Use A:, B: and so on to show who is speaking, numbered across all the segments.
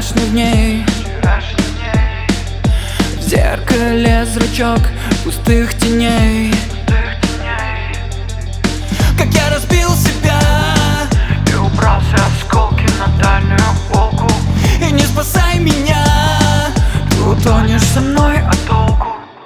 A: вчерашний в ней. В зеркале зрачок пустых теней. Как я разбил себя
B: и убрал все осколки на дальнюю полку.
A: И не спасай меня, ты утонешь со мной, а толку?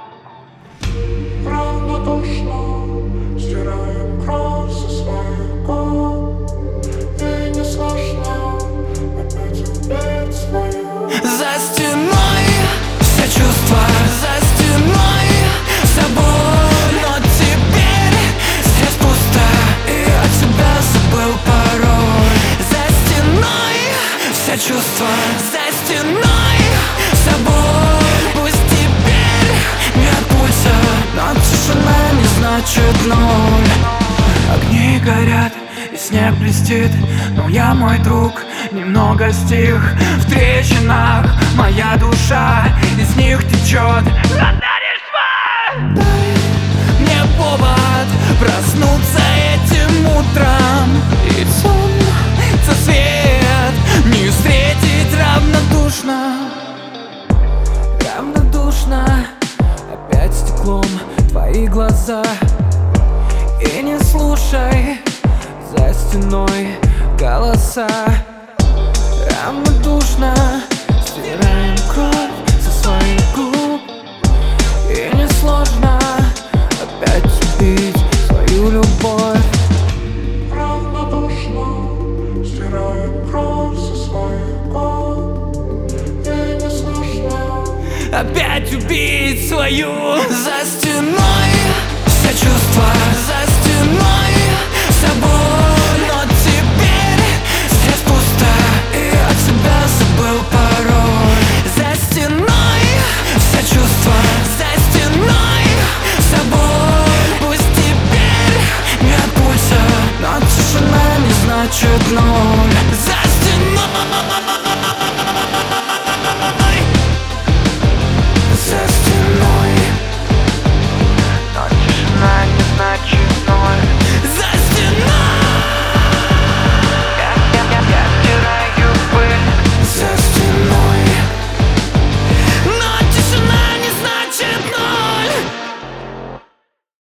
C: Равнодушно стираем кровь со своих губ. И не сложно опять убить свою.
A: За стеной все чувства, за стеной собой. Но теперь здесь пусто, и от себя забыл пароль. За стеной все чувства, за стеной собой. Пусть теперь нет пульса, но тишина не значит ноль. Огни горят и снег блестит, но я, мой друг, немного стих. В трещинах моя душа, из них течет. Дай мне повод проснуться этим утром, и солнце свет не встретить равнодушно. Равнодушно, опять стеклом твои глаза. И не слушай за стеной голоса. Равнодушно стираем кровь со своих губ. И несложно опять убить свою любовь.
C: Равнодушно стираем кровь со своих губ. И не сложно
A: Опять убить свою. За стеной все чувства,